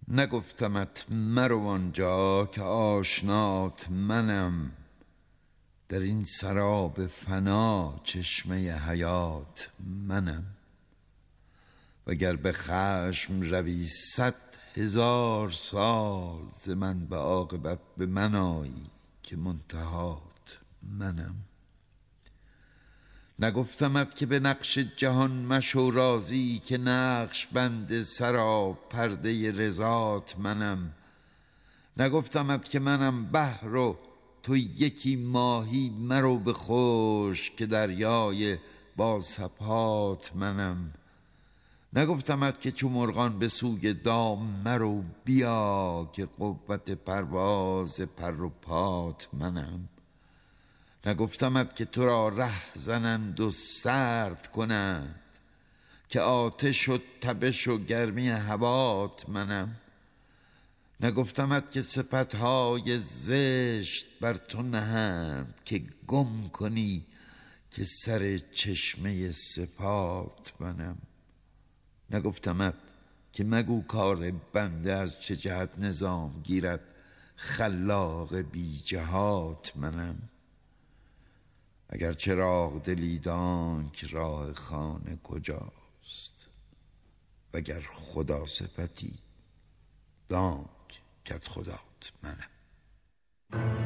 نگفتمت مرو آنجا که آشنات منم، در این سراب فنا چشمه حیات منم. وگر به خشم روی 100,000 سال، ز من به عاقبت به من آیی که منتهات منم. نگفتمت که به نقش جهان مشو راضی، که نقش بند سرا پرده رضات منم. نگفتمت که منم بحر و تو یکی ماهی، مرو به خشک که دریای با سبحات منم. نگفتمت که چو مرغان به سوی دام مرو، بیا که قوت پرواز پر و پات منم. نگفتمت که تو را ره زنند و سرد کنند، که آتش و تبش و گرمی هوات منم. نگفتمت که صفتهای زشت بر تو نهند، که گم کنی که سر چشمه صفات منم. نگفتمت که مگو کار بنده از چه جهت نظام گیرد، خلاق بی جهات منم. اگر چراغ دلی دانک راه خانه کجاست، وگر خدا صفتی دانک کدخدات منم.